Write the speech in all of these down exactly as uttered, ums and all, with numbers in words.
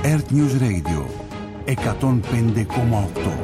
Earth News Radio εκατόν πέντε κόμμα οκτώ.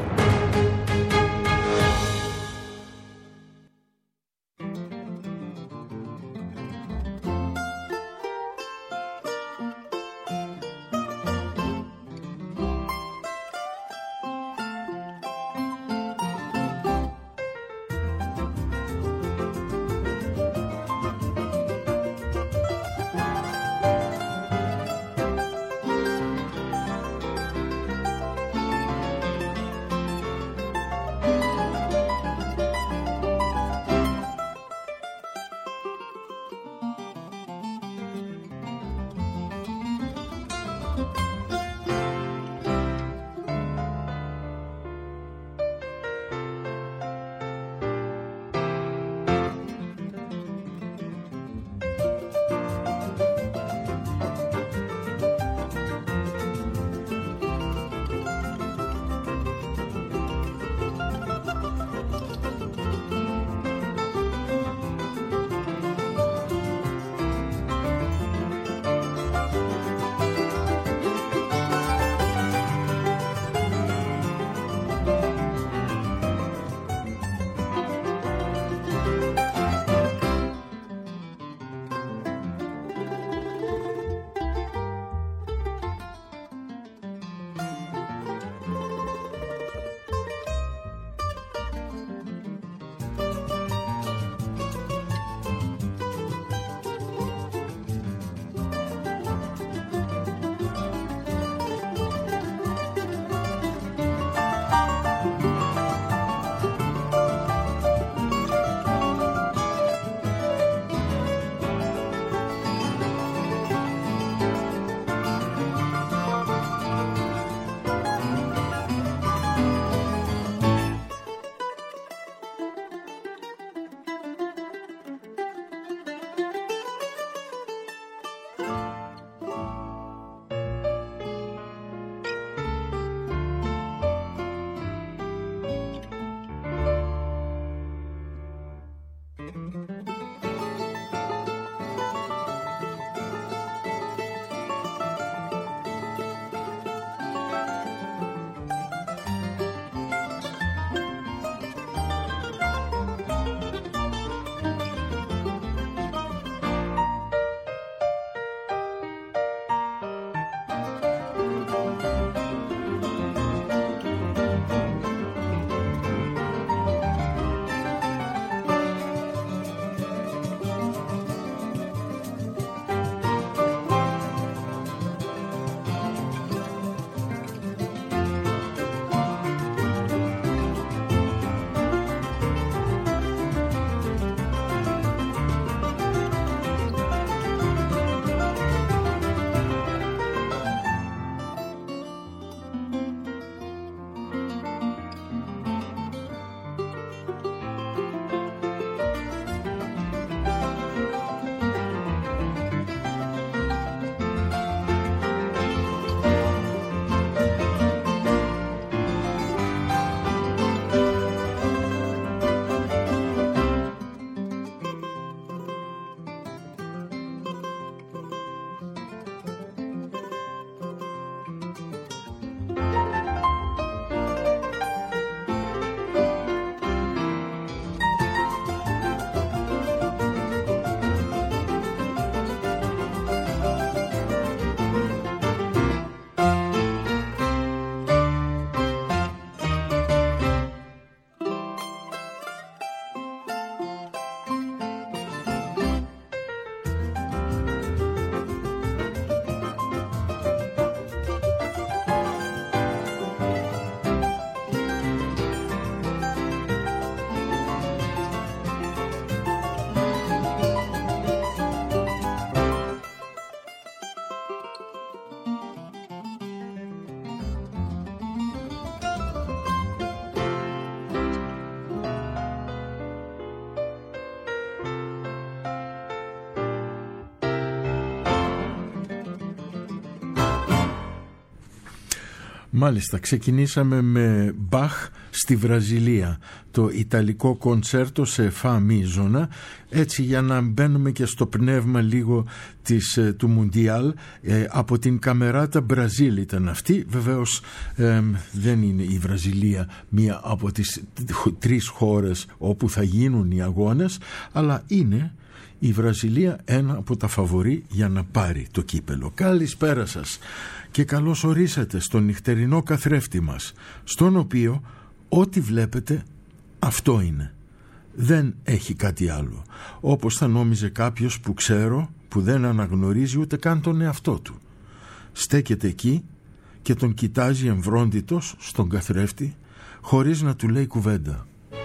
Μάλιστα, ξεκινήσαμε με Μπαχ στη Βραζιλία, το Ιταλικό κοντσέρτο σε φα μίζωνα, έτσι για να μπαίνουμε και στο πνεύμα λίγο της, του Μουντιάλ. ε, από την Καμεράτα Μπραζίλ ήταν αυτή. Βεβαίως ε, δεν είναι η Βραζιλία μία από τις τρεις χώρες όπου θα γίνουν οι αγώνες, αλλά είναι η Βραζιλία ένα από τα φαβορί για να πάρει το κύπελο. Καλησπέρα σας και καλώς ορίσατε στον νυχτερινό καθρέφτη μας, στον οποίο ό,τι βλέπετε αυτό είναι. Δεν έχει κάτι άλλο. Όπως θα νόμιζε κάποιος που ξέρω, που δεν αναγνωρίζει ούτε καν τον εαυτό του. Στέκεται εκεί και τον κοιτάζει εμβρόντιτος στον καθρέφτη, χωρίς να του λέει κουβέντα.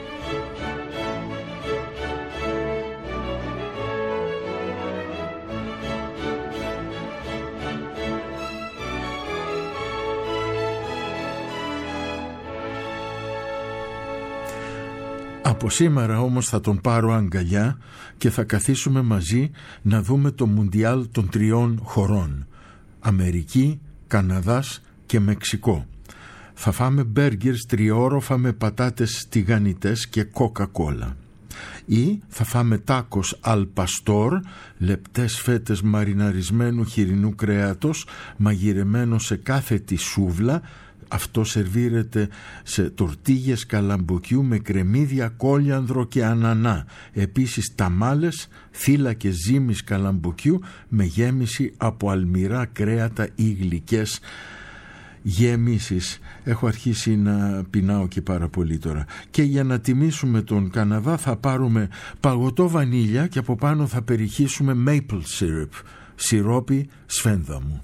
Από σήμερα όμως θα τον πάρω αγκαλιά και θα καθίσουμε μαζί να δούμε το Μουντιάλ των τριών χωρών: Αμερική, Καναδάς και Μεξικό. Θα φάμε μπέργκερς τριόροφα με πατάτες τηγανιτές και κόκα-κόλα. Ή θα φάμε τάκος αλ παστόρ, λεπτές φέτες μαριναρισμένου χοιρινού κρέατος, μαγειρεμένο σε κάθετη σούβλα. Αυτό σερβίρεται σε τορτίγες καλαμποκιού με κρεμμύδια, κόλιανδρο και ανανά. Επίσης ταμάλες, θύλακες ζύμης καλαμποκιού με γέμιση από αλμυρά κρέατα ή γλυκές γεμίσεις. Έχω αρχίσει να πεινάω και πάρα πολύ τώρα. Και για να τιμήσουμε τον Καναδά θα πάρουμε παγωτό βανίλια και από πάνω θα περιχύσουμε maple syrup, σιρόπι σφένδαμου.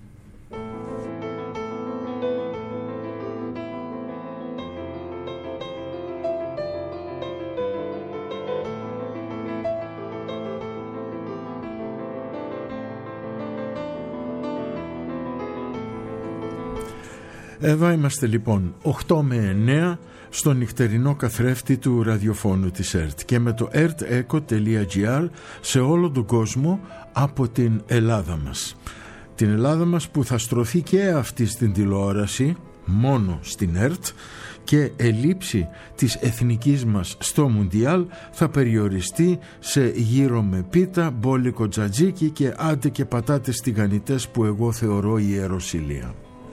Εδώ είμαστε λοιπόν οκτώ με εννέα στο νυχτερινό καθρέφτη του ραδιοφώνου της ΕΡΤ και με το ερτ εκο τελεία τζι άρ σε όλο τον κόσμο από την Ελλάδα μας. Την Ελλάδα μας που θα στρωθεί και αυτή στην τηλεόραση μόνο στην ΕΡΤ, και ελήψη της εθνικής μας στο Μουντιάλ θα περιοριστεί σε γύρο με πίτα, μπόλικο τζατζίκι και άντε και πατάτες τηγανιτές που εγώ θεωρώ ιεροσυλία.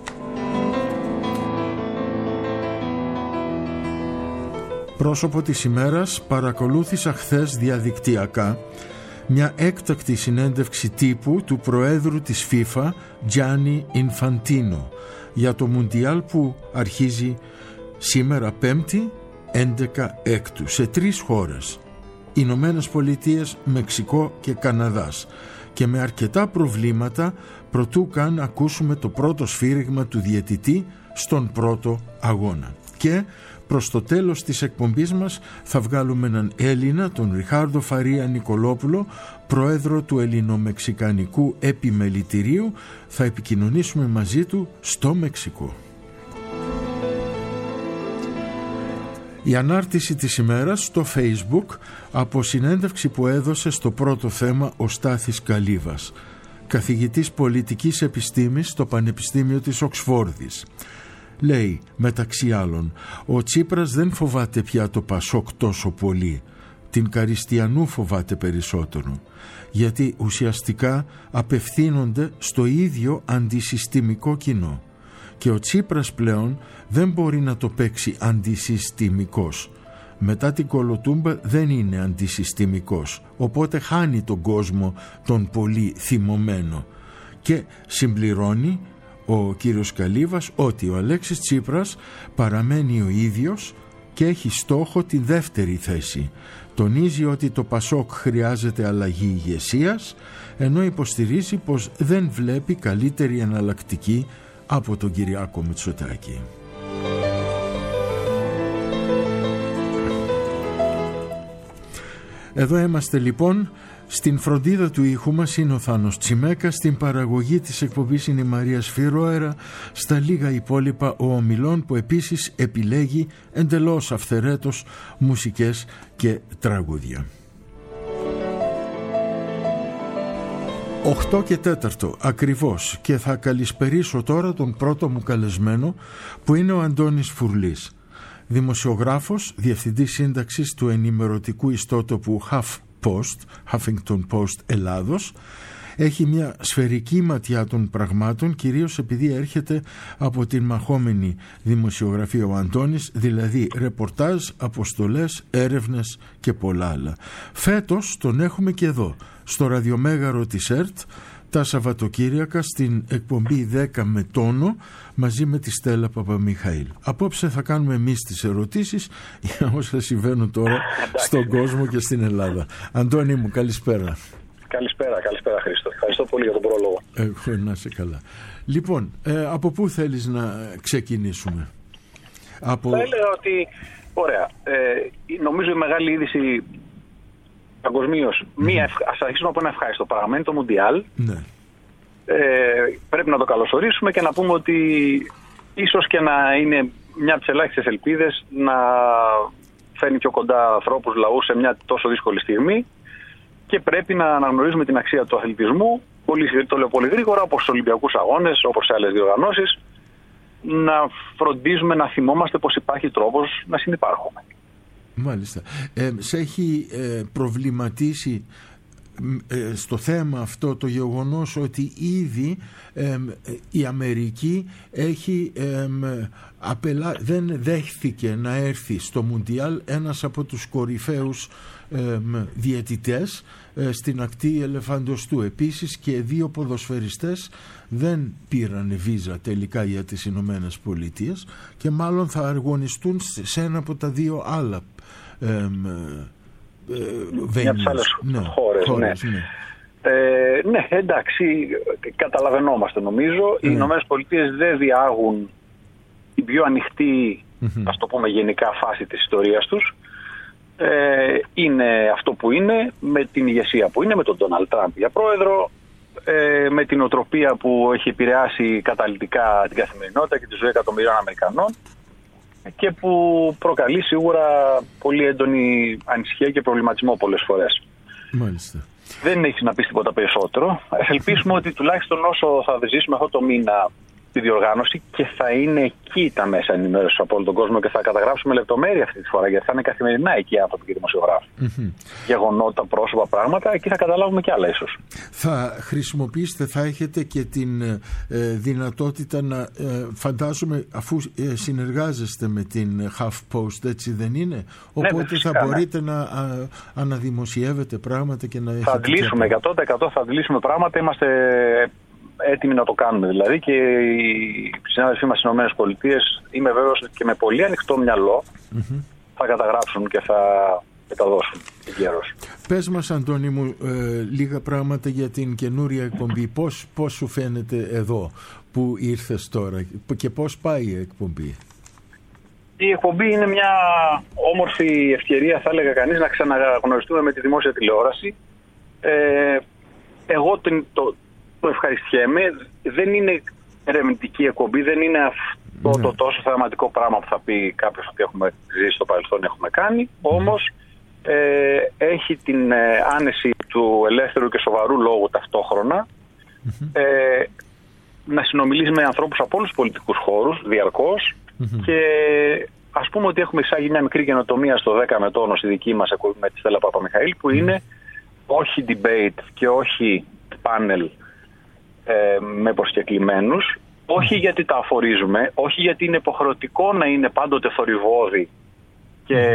Πρόσωπο της ημέρας, παρακολούθησα χθες διαδικτυακά μια έκτακτη συνέντευξη τύπου του Προέδρου της FIFA, Gianni Infantino, για το Μουντιάλ που αρχίζει σήμερα Πέμπτη έντεκα έκτου σε τρεις χώρες: Ηνωμένες Πολιτείες, Μεξικό και Καναδάς, και με αρκετά προβλήματα προτού καν ακούσουμε το πρώτο σφύριγμα του διαιτητή στον πρώτο αγώνα. Και προς το τέλος της εκπομπής μας θα βγάλουμε έναν Έλληνα, τον Ριχάρντο Φαρία Νικολόπουλο, πρόεδρο του Ελληνομεξικανικού Επιμελητηρίου. Θα επικοινωνήσουμε μαζί του στο Μεξικό. Η ανάρτηση της ημέρας στο Facebook από συνέντευξη που έδωσε στο πρώτο θέμα ο Στάθης Καλύβας, καθηγητής πολιτικής επιστήμης στο Πανεπιστήμιο της Οξφόρδης. Λέει μεταξύ άλλων: ο Τσίπρας δεν φοβάται πια το Πασόκ τόσο πολύ, την Καριστιανού φοβάται περισσότερο, γιατί ουσιαστικά απευθύνονται στο ίδιο αντισυστημικό κοινό, και ο Τσίπρας πλέον δεν μπορεί να το παίξει αντισυστημικός. Μετά την Κολοτούμπα δεν είναι αντισυστημικός, οπότε χάνει τον κόσμο τον πολύ θυμωμένο. Και συμπληρώνει ο κύριος Καλύβας ότι ο Αλέξης Τσίπρας παραμένει ο ίδιος και έχει στόχο τη δεύτερη θέση. Τονίζει ότι το Πασόκ χρειάζεται αλλαγή ηγεσίας, ενώ υποστηρίζει πως δεν βλέπει καλύτερη εναλλακτική από τον Κυριάκο Μητσοτάκη. Εδώ είμαστε λοιπόν. Στην φροντίδα του ήχου μας είναι ο Θάνος Τσιμέκας, στην παραγωγή της εκπομπής είναι η Μαρία Σφυρόερα, στα λίγα υπόλοιπα ο Ομιλών, που επίσης επιλέγει εντελώς αυθαιρέτως μουσικές και τραγούδια. οκτώ και τέταρτο ακριβώς, και θα καλησπερίσω τώρα τον πρώτο μου καλεσμένο, που είναι ο Αντώνης Φουρλής, δημοσιογράφος, διευθυντής σύνταξης του ενημερωτικού ιστότοπου HuffPost, Huffington Post Ελλάδος. Έχει μια σφαιρική ματιά των πραγμάτων, κυρίως επειδή έρχεται από την μαχόμενη δημοσιογραφία ο Αντώνης, δηλαδή ρεπορτάζ, αποστολές, έρευνες και πολλά άλλα. Φέτος τον έχουμε και εδώ, στο ραδιομέγαρο της ΕΡΤ, τα Σαββατοκύριακα στην εκπομπή δέκα με τόνο, μαζί με τη Στέλλα Παπαμιχαήλ. Απόψε θα κάνουμε εμείς τις ερωτήσεις για όσα συμβαίνουν τώρα στον κόσμο και στην Ελλάδα. Αντώνη μου, καλησπέρα. Καλησπέρα, καλησπέρα Χρήστο. Ευχαριστώ πολύ για τον πρόλογο. Ε, να είσαι καλά. Λοιπόν, ε, από πού θέλεις να ξεκινήσουμε? Από... Θα έλεγα ότι, ωραία, ε, νομίζω η μεγάλη είδηση παγκοσμίως, mm-hmm. μία, ας αρχίσουμε από ένα ευχάριστο. Παραμένει το Μουντιάλ. Ναι. Ε, πρέπει να το καλωσορίσουμε και να πούμε ότι ίσως και να είναι μια από τις ελάχιστες ελπίδες να φέρνει πιο κοντά ανθρώπους, λαούς σε μια τόσο δύσκολη στιγμή. Και πρέπει να αναγνωρίζουμε την αξία του αθλητισμού, πολύ, το λέω πολύ γρήγορα, όπως στους Ολυμπιακούς Αγώνες, όπως σε άλλες διοργανώσεις, να φροντίζουμε να θυμόμαστε πως υπάρχει τρόπος να συνυπάρχουμε. Μάλιστα. Ε, σε έχει ε, προβληματίσει ε, στο θέμα αυτό το γεγονός ότι ήδη ε, η Αμερική έχει ε, απελα... δεν δέχθηκε να έρθει στο Μουντιάλ ένας από τους κορυφαίους ε, διαιτητές ε, στην ακτή Ελεφαντοστού. Επίσης και δύο ποδοσφαιριστές δεν πήραν βίζα τελικά για τις Ηνωμένες Πολιτείες και μάλλον θα αγωνιστούν σε ένα από τα δύο άλλα ε, ε, για τις άλλες ναι, χώρες, χώρες, ναι. ναι. Ε, ναι, εντάξει, καταλαβαίνόμαστε νομίζω. Οι ναι. Ηνωμένες Πολιτείες δεν διάγουν την πιο ανοιχτή, mm-hmm. ας το πούμε γενικά, φάση της ιστορίας τους. Ε, είναι αυτό που είναι, με την ηγεσία που είναι, με τον Ντόναλντ Τραμπ για πρόεδρο, ε, με την οτροπία που έχει επηρεάσει καταλυτικά την καθημερινότητα και τη ζωή εκατομμυρίων Αμερικανών και που προκαλεί σίγουρα πολύ έντονη ανησυχία και προβληματισμό πολλές φορές. Μάλιστα. Δεν έχει να πει τίποτα περισσότερο. Ελπίσουμε ότι τουλάχιστον όσο θα ζήσουμε αυτό το μήνα τη διοργάνωση και θα είναι εκεί τα μέσα ενημέρωσης από όλο τον κόσμο και θα καταγράψουμε λεπτομέρεια αυτή τη φορά, γιατί θα είναι καθημερινά εκεί άνθρωποι και δημοσιογράφοι. Mm-hmm. Γεγονότα, πρόσωπα, πράγματα, εκεί θα καταλάβουμε κι άλλα ίσως. Θα χρησιμοποιήσετε, θα έχετε και την ε, δυνατότητα να ε, φαντάζομαι, αφού ε, συνεργάζεστε με την HuffPost, έτσι δεν είναι? Οπότε ναι, φυσικά, θα μπορείτε ναι. να α, αναδημοσιεύετε πράγματα και να έχετε... Θα αντλήσουμε εκατό τοις εκατό, θα αντλήσουμε πράγματα, είμαστε έτοιμοι να το κάνουμε δηλαδή, και οι συνάδελφοί μας στις ΗΠΑ, είμαι βέβαιος και με πολύ ανοιχτό μυαλό, mm-hmm. θα καταγράψουν και θα μεταδώσουν εγκαίρως. Πες μας, Αντώνη μου, ε, λίγα πράγματα για την καινούρια εκπομπή. Πώς, πώς σου φαίνεται εδώ που ήρθες τώρα και πώς πάει η εκπομπή? Η εκπομπή είναι μια όμορφη ευκαιρία, θα έλεγα κανείς, να ξαναγνωριστούμε με τη δημόσια τηλεόραση. Ε, εγώ την, το, το ευχαριστιέμαι. Δεν είναι ερευνητική εκπομπή, δεν είναι αυτό ναι. το τόσο θεαματικό πράγμα που θα πει κάποιος ότι έχουμε ζήσει στο παρελθόν, έχουμε κάνει. Mm. Όμως ε, έχει την ε, άνεση του ελεύθερου και σοβαρού λόγου ταυτόχρονα mm-hmm. ε, να συνομιλήσει με ανθρώπους από όλους τους πολιτικούς χώρους διαρκώς mm-hmm. και ας πούμε ότι έχουμε εισάγει μια μικρή καινοτομία στο δέκα με τόνο στη δική μας εκπομπή με τη Στέλλα Παπαμιχαήλ, που mm. είναι όχι debate και όχι panel ε, με προσκεκλημένους, όχι γιατί τα αφορίζουμε, όχι γιατί είναι υποχρεωτικό να είναι πάντοτε θορυβώδη και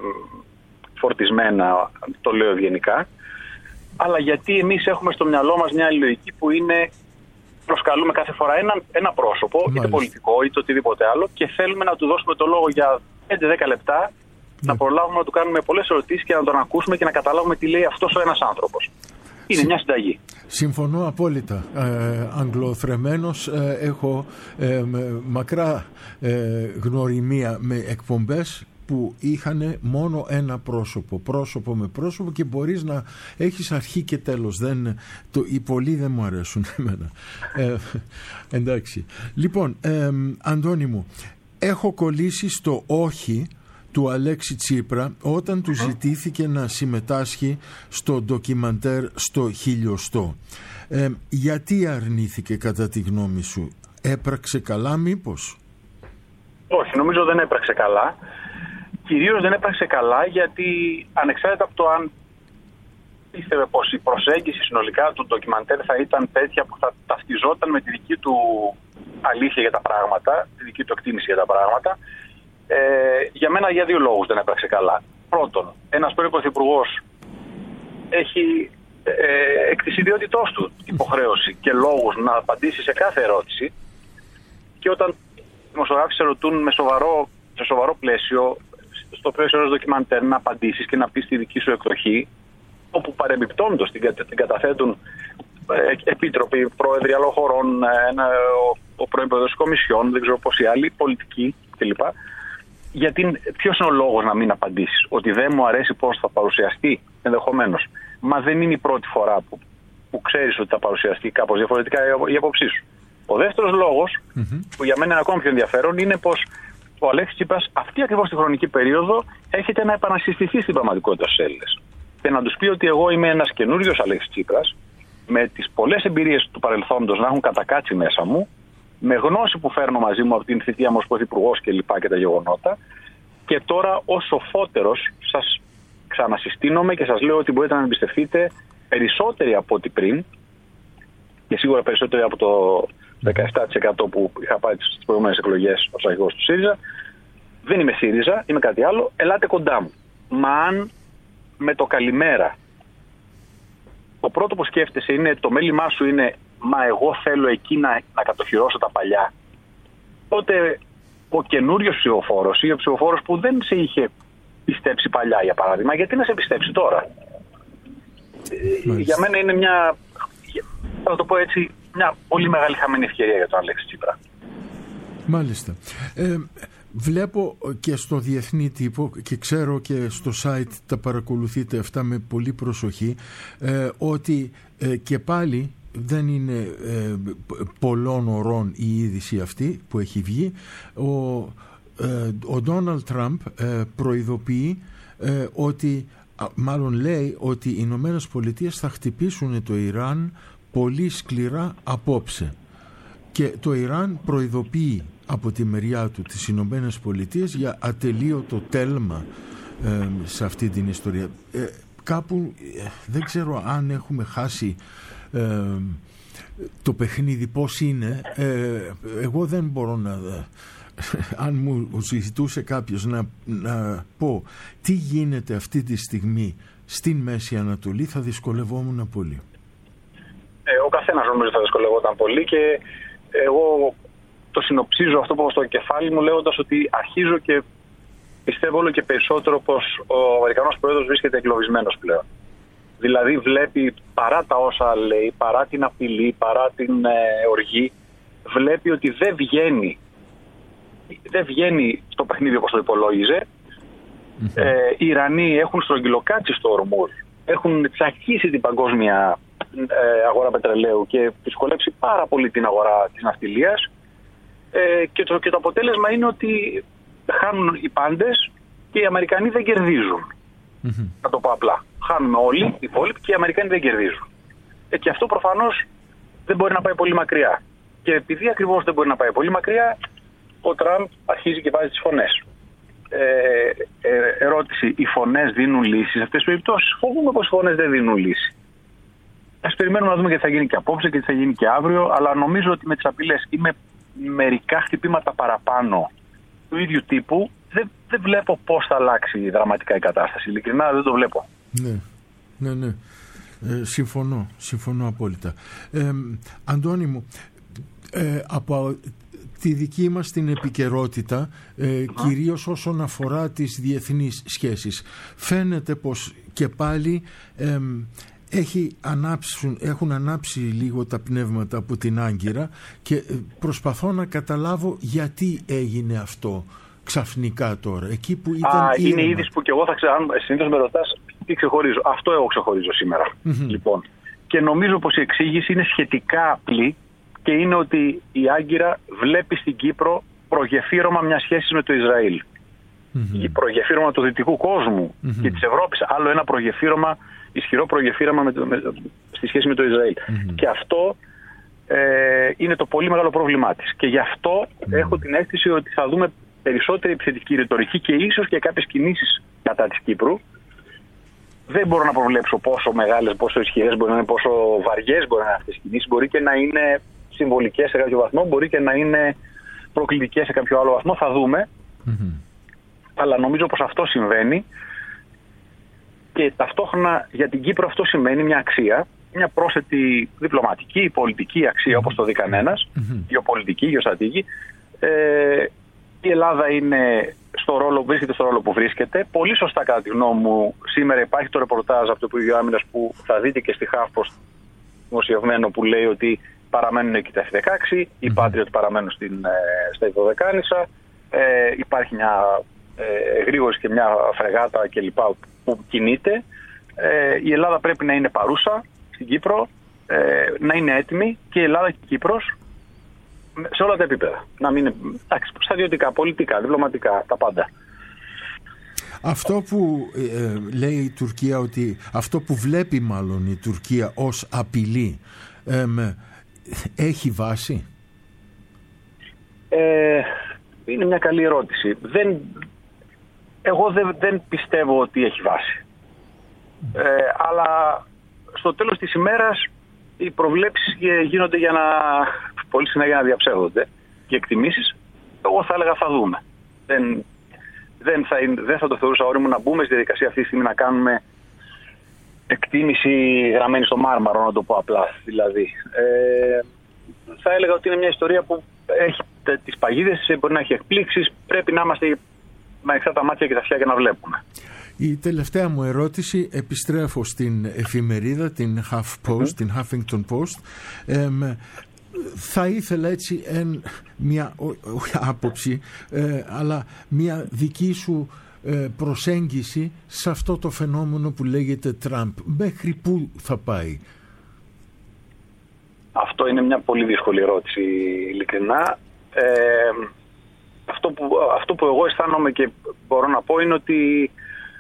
φορτισμένα, το λέω ευγενικά, αλλά γιατί εμείς έχουμε στο μυαλό μας μια λογική που είναι προσκαλούμε κάθε φορά ένα, ένα πρόσωπο, μάλιστα, είτε πολιτικό είτε οτιδήποτε άλλο, και θέλουμε να του δώσουμε το λόγο για πέντε δέκα λεπτά, ναι. να προλάβουμε να του κάνουμε πολλές ερωτήσεις και να τον ακούσουμε και να καταλάβουμε τι λέει αυτός ο ένας άνθρωπος. Είναι μια συνταγή. Συμφωνώ απόλυτα. Ε, αγγλοθρεμένος, ε, έχω ε, μακρά ε, γνωριμία με εκπομπές που είχαν μόνο ένα πρόσωπο, πρόσωπο με πρόσωπο, και μπορείς να έχεις αρχή και τέλος. Δεν, το, οι πολλοί δεν μου αρέσουν εμένα. Ε, εντάξει. Λοιπόν, ε, Αντώνη μου, έχω κολλήσει στο όχι του Αλέξη Τσίπρα όταν του ζητήθηκε να συμμετάσχει στο ντοκιμαντέρ στο χιλιοστό. Ε, γιατί αρνήθηκε κατά τη γνώμη σου? Έπραξε καλά μήπως? Όχι, νομίζω δεν έπραξε καλά. Κυρίως δεν έπραξε καλά γιατί ανεξάρτητα από το αν πίστευε πως η προσέγγιση συνολικά του ντοκιμαντέρ θα ήταν τέτοια που θα ταυτιζόταν με τη δική του αλήθεια για τα πράγματα, τη δική του εκτίμηση για τα πράγματα, ε, για μένα για δύο λόγους δεν έπραξε καλά. Πρώτον, ένας πρώην πρωθυπουργός έχει ε, εκ της ιδιότητός του υποχρέωση και λόγους να απαντήσει σε κάθε ερώτηση, και όταν οι δημοσιογράφοι σε ρωτούν με σοβαρό, σε σοβαρό πλαίσιο, στο πλαίσιο ενός ντοκιμαντέρ, να απαντήσεις και να πεις τη δική σου εκδοχή, όπου παρεμπιπτόντως την, την καταθέτουν ε, επίτροποι, πρόεδροι άλλων χωρών, ένα, ο, ο πρώην πρόεδρος της Κομισιόν, δεν ξέρω πόσοι άλλοι, πολιτικοί κλπ. Γιατί ποιος είναι ο λόγος να μην απαντήσεις? Ότι δεν μου αρέσει πώς θα παρουσιαστεί ενδεχομένως? Μα δεν είναι η πρώτη φορά που, που ξέρεις ότι θα παρουσιαστεί κάπως διαφορετικά η άποψή σου. Ο δεύτερος λόγος, mm-hmm. που για μένα είναι ακόμη πιο ενδιαφέρον, είναι πως ο Αλέξης Τσίπρας αυτή ακριβώς τη χρονική περίοδο έρχεται να επανασυστηθεί στην πραγματικότητα στους Έλληνες. Και να τους πει ότι εγώ είμαι ένας καινούριος Αλέξης Τσίπρας, με τις πολλές εμπειρίες του παρελθόντος να έχουν κατακάτσει μέσα μου, με γνώση που φέρνω μαζί μου από την θητεία μου ως πρωθυπουργός και λοιπά και τα γεγονότα, και τώρα ως σοφότερος σας ξανασυστήνομαι και σας λέω ότι μπορείτε να με εμπιστευτείτε περισσότεροι από ό,τι πριν, και σίγουρα περισσότεροι από το δεκαεπτά τοις εκατό που είχα πάει στις προηγούμενες εκλογές ως αρχηγός του ΣΥΡΙΖΑ. Δεν είμαι ΣΥΡΙΖΑ, είμαι κάτι άλλο, ελάτε κοντά μου. Μα αν με το καλημέρα το πρώτο που σκέφτεσαι είναι, το μέλημά σου είναι, μα εγώ θέλω εκεί να, να κατοχυρώσω τα παλιά, τότε ο καινούριος ψηφοφόρος ή ο ψηφοφόρος που δεν σε είχε πιστέψει παλιά, για παράδειγμα, γιατί να σε πιστέψει τώρα? Για μένα είναι μια, θα το πω έτσι, μια πολύ μεγάλη χαμένη ευκαιρία για τον Αλέξη Τσίπρα. Μάλιστα. Ε, βλέπω και στο διεθνή τύπο, και ξέρω και στο site τα παρακολουθείτε αυτά με πολύ προσοχή, ε, ότι ε, και πάλι δεν είναι ε, πολλών ωρών η είδηση αυτή που έχει βγει. Ο, ε, ο Ντόναλντ Τραμπ ε, προειδοποιεί ε, ότι, μάλλον λέει ότι οι Ηνωμένες Πολιτείες θα χτυπήσουν το Ιράν πολύ σκληρά απόψε, και το Ιράν προειδοποιεί από τη μεριά του τις Ηνωμένες Πολιτείες για ατελείωτο τέλμα ε, σε αυτή την ιστορία. Ε, κάπου ε, δεν ξέρω αν έχουμε χάσει ε, το παιχνίδι πώς είναι. Ε, εγώ δεν μπορώ να... Ε, αν μου ζητούσε κάποιος να, να πω τι γίνεται αυτή τη στιγμή στην Μέση Ανατολή, θα δυσκολευόμουν πολύ. Ε, ο καθένας νομίζω θα δυσκολευόταν πολύ, και εγώ το συνοψίζω αυτό που έχω στο κεφάλι μου λέγοντας ότι αρχίζω και πιστεύω όλο και περισσότερο πως ο Αμερικανός Πρόεδρος βρίσκεται εγκλωβισμένος πλέον. Δηλαδή βλέπει, παρά τα όσα λέει, παρά την απειλή, παρά την ε, οργή, βλέπει ότι δεν βγαίνει, δεν βγαίνει στο παιχνίδι όπως το υπολόγιζε. Mm-hmm. Ε, οι Ιρανοί έχουν στρογγυλοκάτσει στο Ορμούζ, έχουν τσακίσει την παγκόσμια ε, αγορά πετρελαίου και δυσκολέψει πάρα πολύ την αγορά της ναυτιλίας. Ε, και, το, και το αποτέλεσμα είναι ότι χάνουν οι πάντες και οι Αμερικανοί δεν κερδίζουν. Mm-hmm. Να το πω απλά. Χάνουμε όλοι οι υπόλοιποι και οι Αμερικανοί δεν κερδίζουν. Ε, και αυτό προφανώς δεν μπορεί να πάει πολύ μακριά. Και επειδή ακριβώς δεν μπορεί να πάει πολύ μακριά, ο Τραμπ αρχίζει και βάζει τις φωνές. Ε, ε, ερώτηση, οι φωνές δίνουν λύση σε αυτές τις περιπτώσεις? Φοβούμαι πως οι φωνές δεν δίνουν λύση. Ας περιμένουμε να δούμε και τι θα γίνει και απόψε και τι θα γίνει και αύριο, αλλά νομίζω ότι με τις απειλές ή με μερικά χτυπήματα παραπάνω του ίδιου τύπου δεν, δεν βλέπω πώς θα αλλάξει δραματικά η κατάσταση. Ειλικρινά δεν το βλέπω. Ναι, ναι, ναι. Ε, συμφωνώ, συμφωνώ απόλυτα. Ε, Αντώνη μου, ε, από τη δική μας την επικαιρότητα, ε, κυρίως όσον αφορά τις διεθνείς σχέσεις, φαίνεται πως και πάλι ε, έχει ανάψουν, έχουν ανάψει λίγο τα πνεύματα από την Άγκυρα, και προσπαθώ να καταλάβω γιατί έγινε αυτό ξαφνικά τώρα, εκεί που ήταν. Α, είναι η είδηση που και εγώ θα ξέρω. Συνήθως με ρωτάς τι ξεχωρίζω. Αυτό εγώ ξεχωρίζω σήμερα. Mm-hmm. Λοιπόν. Και νομίζω πως η εξήγηση είναι σχετικά απλή, και είναι ότι η Άγκυρα βλέπει στην Κύπρο προγεφύρωμα μια σχέση με το Ισραήλ. mm-hmm. προγεφύρωμα του δυτικού κόσμου mm-hmm. και της Ευρώπης. Άλλο ένα προγεφύρωμα, ισχυρό προγεφύρωμα με το, με, στη σχέση με το Ισραήλ. Mm-hmm. Και αυτό ε, είναι το πολύ μεγάλο πρόβλημά της. Και γι' αυτό mm-hmm. έχω την αίσθηση ότι θα δούμε περισσότερη επιθετική ρητορική και ίσως και κάποιες κινήσεις κατά της Κύπρου. Δεν μπορώ να προβλέψω πόσο μεγάλες, πόσο ισχυρές μπορεί να είναι, πόσο βαριές μπορεί να είναι αυτές οι κινήσεις. Μπορεί και να είναι συμβολικές σε κάποιο βαθμό, μπορεί και να είναι προκλητικές σε κάποιο άλλο βαθμό. Θα δούμε. Mm-hmm. Αλλά νομίζω πως αυτό συμβαίνει. Και ταυτόχρονα για την Κύπρο αυτό σημαίνει μια αξία, μια πρόσθετη διπλωματική, πολιτική αξία, όπως το δει κανένας, mm-hmm. γεωπολιτική, γεωστρατηγική. Ε, η Ελλάδα είναι στο ρόλο, βρίσκεται στο ρόλο που βρίσκεται. Πολύ σωστά, κατά τη γνώμη μου, σήμερα υπάρχει το ρεπορτάζ από το Υπουργείο Άμυνας που θα δείτε και στη HuffPost δημοσιευμένο, που λέει ότι παραμένουν εκεί τα εφ δεκαέξι, mm-hmm. οι Patriot παραμένουν στην, στα Δωδεκάνησα, ε, υπάρχει μια ε, γρήγορη και μια φρεγάτα κλπ. Που κινείται. Ε, η Ελλάδα πρέπει να είναι παρούσα στην Κύπρο, ε, να είναι έτοιμη, και η Ελλάδα και η Κύπρος σε όλα τα επίπεδα. Να μην είναι, εντάξει, στρατιωτικά, πολιτικά, διπλωματικά, τα πάντα. Αυτό που ε, λέει η Τουρκία, ότι αυτό που βλέπει μάλλον η Τουρκία ως απειλή, ε, έχει βάση? Ε, είναι μια καλή ερώτηση. Δεν, εγώ δεν, δεν πιστεύω ότι έχει βάση. Ε, αλλά στο τέλος της ημέρας οι προβλέψεις γίνονται για να, πολύ συχνά για να διαψεύδονται, και εκτιμήσεις. Εγώ θα έλεγα θα δούμε. Δεν, δεν, θα, δεν θα το θεωρούσα όριμο να μπούμε στη διαδικασία αυτή τη στιγμή να κάνουμε εκτίμηση γραμμένη στο μάρμαρο, να το πω απλά. Δηλαδή, ε, θα έλεγα ότι είναι μια ιστορία που έχει τις παγίδες, μπορεί να έχει εκπλήξεις. Πρέπει να είμαστε με ανοιχτά τα μάτια και τα αυτιά για να βλέπουμε. Η τελευταία μου ερώτηση, επιστρέφω στην εφημερίδα, την HuffPost, mm-hmm. την Huffington Post. Ε, θα ήθελα έτσι εν, μια ό, ό, άποψη, ε, αλλά μια δική σου ε, προσέγγιση σε αυτό το φαινόμενο που λέγεται Τραμπ. Μέχρι πού θα πάει? Αυτό είναι μια πολύ δύσκολη ερώτηση, ειλικρινά. Ε, αυτό, που, αυτό που εγώ αισθάνομαι και μπορώ να πω είναι ότι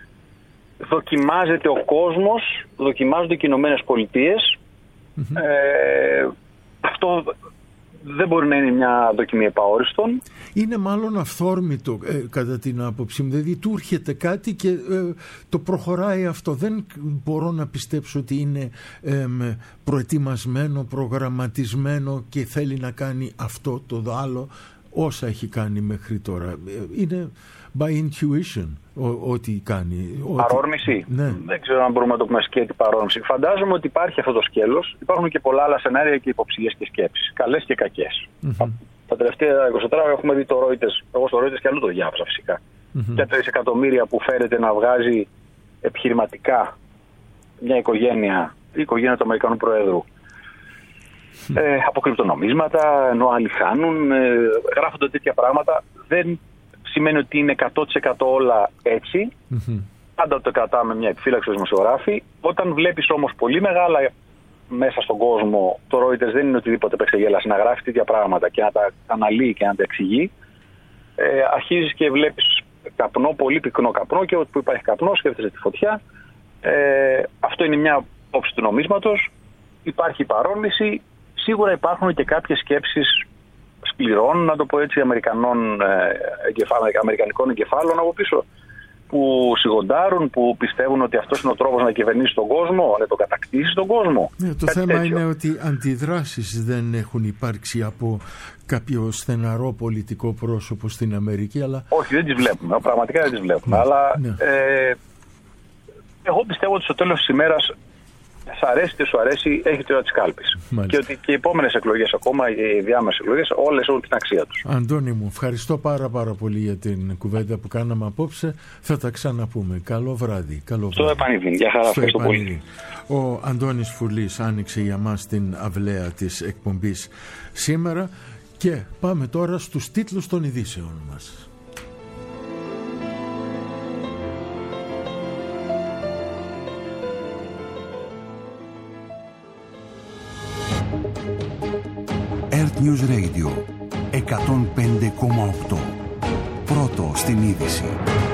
δοκιμάζεται ο κόσμος, δοκιμάζονται και οι Ηνωμένες Πολιτείες. Mm-hmm. Ε, αυτό δεν μπορεί να είναι μια δοκιμή επαόριστον. Είναι μάλλον αυθόρμητο, ε, κατά την άποψή μου. Δηλαδή του έρχεται κάτι και ε, το προχωράει αυτό. Δεν μπορώ να πιστέψω ότι είναι ε, προετοιμασμένο, προγραμματισμένο και θέλει να κάνει αυτό το άλλο όσα έχει κάνει μέχρι τώρα. Είναι by intuition ό,τι κάνει. Παρόρμηση. Ναι. Δεν ξέρω αν μπορούμε να το πούμε σκέτη παρόρμηση. Φαντάζομαι ότι υπάρχει αυτό το σκέλος. Υπάρχουν και πολλά άλλα σενάρια και υποψίες και σκέψεις. Καλές και κακές. Mm-hmm. Τα τελευταία είκοσι τέσσερα ώρα έχουμε δει το Reuters. Εγώ στο Reuters και αλλού το διάβασα φυσικά. Mm-hmm. Για τα δισεκατομμύρια που φέρεται να βγάζει επιχειρηματικά μια οικογένεια, η οικογένεια του Αμερικανού Προέδρου. Mm-hmm. Ε, από κρυπτονομίσματα, ενώ άλλοι χάνουν. Ε, γράφονται τέτοια πράγματα. Δεν σημαίνει ότι είναι εκατό τοις εκατό όλα έτσι. Mm-hmm. Πάντα το κρατάμε μια επιφύλαξη ως δημοσιογράφοι. Όταν βλέπεις όμως πολύ μεγάλα μέσα στον κόσμο, το Reuters δεν είναι οτιδήποτε παίξε να γράφει τέτοια πράγματα και να τα αναλύει και να τα εξηγεί. Ε, αρχίζεις και βλέπεις καπνό, πολύ πυκνό καπνό, και όπου υπάρχει καπνό σκέφτεσαι τη φωτιά. Ε, αυτό είναι μια όψη του νομίσματος. Υπάρχει παρόρμηση. Σίγουρα υπάρχουν και κάποιες σκέψεις σκληρών, να το πω έτσι, αμερικανών, ε, αμερικανικών εγκεφάλων από πίσω, που σιγοντάρουν, που πιστεύουν ότι αυτός είναι ο τρόπος να κυβερνήσει τον κόσμο, να τον κατακτήσει τον κόσμο. Ναι, το θέμα τέτοιο. Είναι ότι αντιδράσεις δεν έχουν υπάρξει από κάποιο στεναρό πολιτικό πρόσωπο στην Αμερική, αλλά... Όχι, δεν τις βλέπουμε, πραγματικά δεν τις βλέπουμε, ναι, αλλά ναι. Ε, εγώ πιστεύω ότι στο τέλος της ημέρας, σ' αρέσει τι σου αρέσει, έχει το ώρα της κάλπης. Και ότι και οι επόμενες εκλογές, ακόμα οι διάμεσες εκλογές, όλες έχουν την αξία τους. Αντώνη μου, ευχαριστώ πάρα πάρα πολύ για την κουβέντα που κάναμε απόψε. Θα τα ξαναπούμε. Καλό βράδυ. Καλό βράδυ. Στο επανειδή. Γεια χαρά. Ευχαριστώ πολύ. Ο Αντώνης Φουρλής άνοιξε για μας την αυλαία της εκπομπής σήμερα και πάμε τώρα στους τίτλους των ειδήσεων μας. News Radio εκατόν πέντε κόμμα οκτώ. Πρώτο στην είδηση.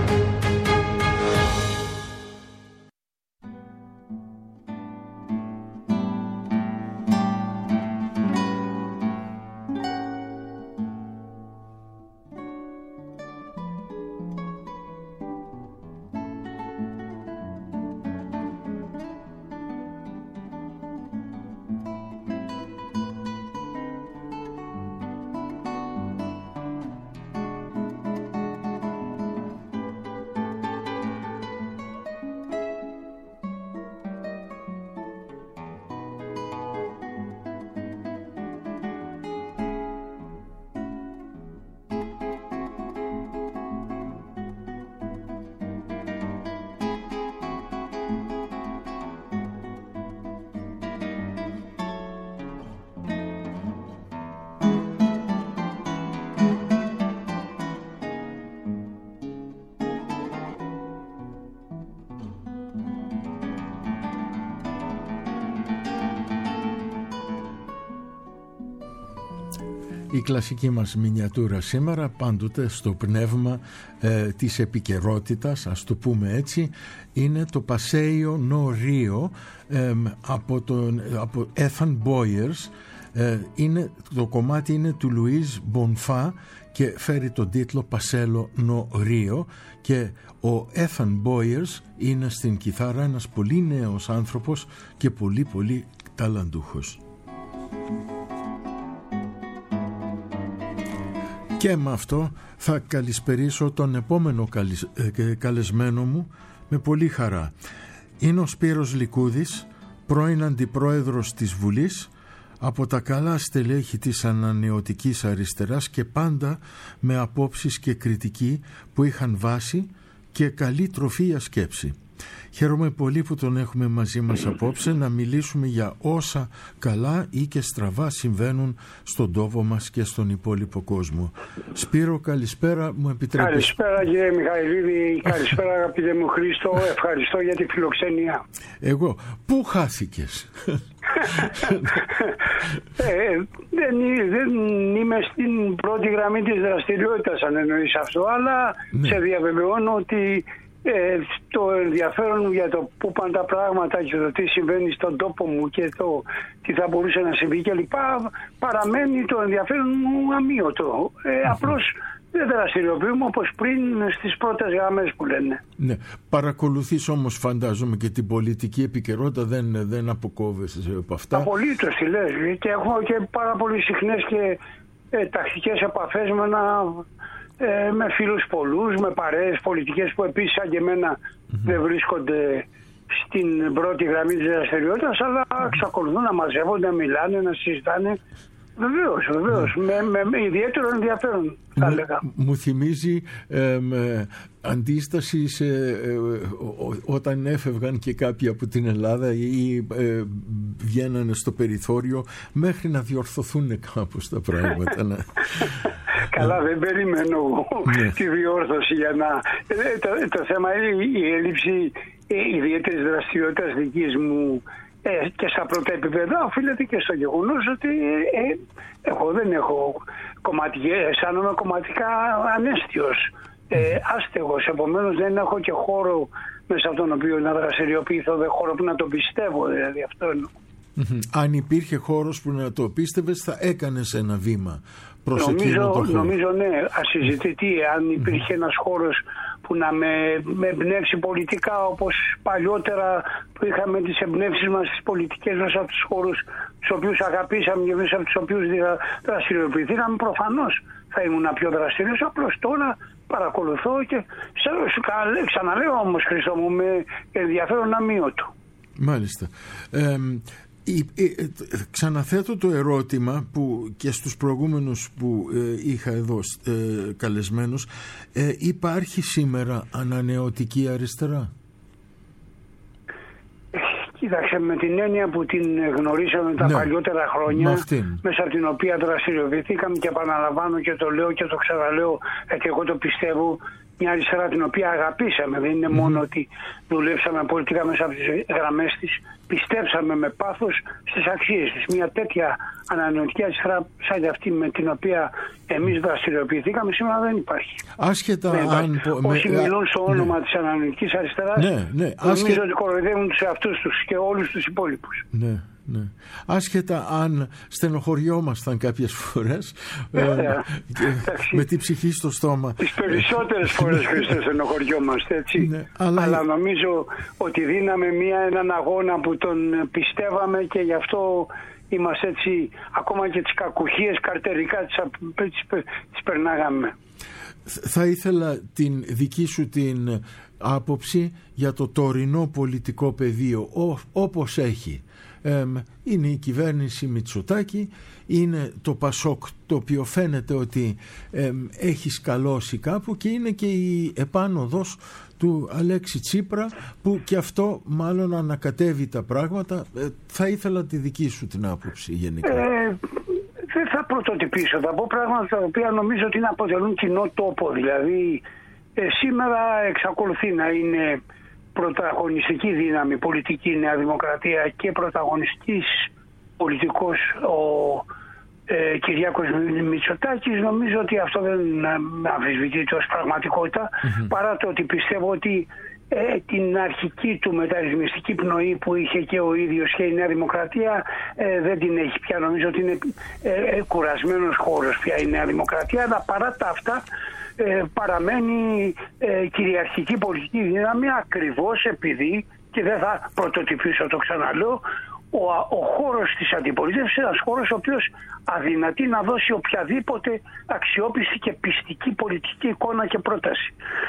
Η κλασική μας μινιατούρα σήμερα πάντοτε στο πνεύμα ε, της επικαιρότητας, ας το πούμε έτσι, είναι το Paseo No Rio ε, από, τον, από Ethan Boyers. Ε, είναι, το κομμάτι είναι του Luis Bonfa και φέρει τον τίτλο Paseo No Rio, και ο Ethan Boyers είναι στην κιθάρα ένας πολύ νέος άνθρωπος και πολύ πολύ ταλαντούχος. Και με αυτό θα καλησπερίσω τον επόμενο καλεσμένο μου με πολύ χαρά. Είναι ο Σπύρος Λικούδης, πρώην Αντιπρόεδρος της Βουλής, από τα καλά στελέχη της ανανεωτικής αριστεράς και πάντα με απόψεις και κριτική που είχαν βάση και καλή τροφή για σκέψη. Χαίρομαι πολύ που τον έχουμε μαζί μας απόψε να μιλήσουμε για όσα καλά ή και στραβά συμβαίνουν στον τόπο μας και στον υπόλοιπο κόσμο. Σπύρο, καλησπέρα, μου επιτρέπεις? Καλησπέρα κύριε Μιχαηλίδη, καλησπέρα αγαπητέ μου Χρήστο, ευχαριστώ για τη φιλοξενία. Εγώ, πού χάθηκες? ε, δεν, δεν είμαι στην πρώτη γραμμή της δραστηριότητας αν εννοείς αυτό, αλλά ναι, σε διαβεβαιώνω ότι Ε, το ενδιαφέρον για το πού πάνε τα πράγματα και το τι συμβαίνει στον τόπο μου και το τι θα μπορούσε να συμβεί κλπ. Παραμένει το ενδιαφέρον μου αμύωτο. Ε, απλώς δεν δραστηριοποιούμε όπως πριν στις πρώτες γραμμές που λένε. Ναι. Παρακολουθείς όμως φαντάζομαι και την πολιτική επικαιρότητα, δεν, δεν αποκόβεσαι από αυτά? Απολύτως τι λες, και έχω και πάρα πολύ συχνές και ε, τακτικές επαφές με ένα... Ε, με φίλους πολλούς, με παρέες πολιτικές που επίσης σαν και εμένα mm-hmm. δεν βρίσκονται στην πρώτη γραμμή της δραστηριότητας, αλλά εξακολουθούν να μαζεύονται, να μιλάνε, να συζητάνε. Βεβαίως, βεβαίως, mm. με, με, με ιδιαίτερο ενδιαφέρον θα έλεγα. Μου θυμίζει ε, με αντίσταση σε, ε, ό, όταν έφευγαν και κάποιοι από την Ελλάδα ή ε, βγαίνανε στο περιθώριο μέχρι να διορθωθούν κάπως τα πράγματα. Ναι. Καλά, δεν περιμένω yeah. τη διόρθωση για να... Το, το θέμα είναι η έλλειψη ιδιαίτερης δραστηριότητας δικής μου ε, και στα πρώτα επίπεδα οφείλεται και στο γεγονός ότι ε, εγώ δεν έχω κομματικές, αισθάνομαι κομματικά ανέστιος, ε, άστεγος, επομένως δεν έχω και χώρο μέσα από τον οποίο να δραστηριοποιηθώ, δεν χώρο που να το πιστεύω, δηλαδή αυτό εννοώ. Mm-hmm. Αν υπήρχε χώρος που να το πίστευες θα έκανες ένα βήμα προς εκείνο το χώρο. Νομίζω ναι, ασυζητητή, αν υπήρχε mm-hmm. ένας χώρος που να με, με εμπνεύσει πολιτικά όπως παλιότερα που είχαμε τις εμπνεύσεις μας στις πολιτικές μας από τους χώρους τους οποίους αγαπήσαμε και μέσα από τους οποίους δραστηριοποιηθήκαμε, προφανώς θα ήμουν πιο δραστηριος. Απλώς τώρα παρακολουθώ και ξαναλέω όμως Χριστό μου με ενδιαφέρον αμύωτο. Μάλιστα. Ε, ξαναθέτω το ερώτημα που και στους προηγούμενους που ε, είχα εδώ ε, καλεσμένους, ε, υπάρχει σήμερα ανανεωτική αριστερά? Κοίταξε, με την έννοια που την γνωρίσαμε τα ναι, παλιότερα χρόνια, μέσα από την οποία δραστηριοποιηθήκαμε, και επαναλαμβάνω και το λέω και το ξαναλέω γιατί εγώ το πιστεύω, μια αριστερά την οποία αγαπήσαμε. Δεν είναι mm-hmm. μόνο ότι δουλέψαμε πολιτικά μέσα από τις γραμμές της, πιστέψαμε με πάθος στις αξίες της. Μια τέτοια ανανεωτική αριστερά σαν αυτή με την οποία εμείς δραστηριοποιηθήκαμε σήμερα δεν υπάρχει. Άσχετα δεν αν... υπάρχει. Όσοι με... μιλούν στο όνομα ναι. της ανανεωτικής αριστεράς ναι, ναι. νομίζω Άσχε... ότι κοροϊδεύουν τους εαυτούς τους και όλους τους υπόλοιπους. Ναι. Ναι. Άσχετα αν στενοχωριόμασταν κάποιες φορές ε, με την ψυχή στο στόμα. Τις περισσότερες φορές Χριστέ στενοχωριόμαστε, έτσι. Ναι, αλλά... αλλά νομίζω ότι δίναμε μια, έναν αγώνα που τον πιστεύαμε και γι' αυτό είμαστε έτσι, ακόμα και τις κακουχίες καρτερικά τις, τις, τις περνάγαμε. Θα ήθελα την δική σου την άποψη για το τωρινό πολιτικό πεδίο ό, όπως έχει. Είναι η κυβέρνηση Μητσοτάκη, είναι το Πασόκ το οποίο φαίνεται ότι έχει σκαλώσει κάπου, και είναι και η επάνωδος του Αλέξη Τσίπρα που και αυτό μάλλον ανακατεύει τα πράγματα. Θα ήθελα τη δική σου την άποψη γενικά. Ε, δεν θα πρωτοτυπήσω, θα πω πράγματα τα οποία νομίζω ότι αποτελούν κοινό τόπο. Δηλαδή ε, σήμερα εξακολουθεί να είναι πρωταγωνιστική δύναμη πολιτική Νέα Δημοκρατία και πρωταγωνιστής πολιτικός ο, ε, Κυριάκος Μητσοτάκης, νομίζω ότι αυτό δεν αμφισβητείται ως πραγματικότητα, mm-hmm. παρά το ότι πιστεύω ότι ε, την αρχική του μεταρρυθμιστική πνοή που είχε και ο ίδιος και η Νέα Δημοκρατία ε, δεν την έχει πια. Νομίζω ότι είναι ε, ε, κουρασμένος χώρος πια η Νέα Δημοκρατία, αλλά παρά τα αυτά ε, παραμένει ε, κυριαρχική πολιτική δύναμη, ακριβώς επειδή, και δεν θα πρωτοτυπήσω, το ξαναλέω, ο, ο χώρος της αντιπολίτευσης είναι ένας χώρος ο οποίος αδυνατεί να δώσει οποιαδήποτε αξιόπιστη και πιστική πολιτική εικόνα και πρόταση.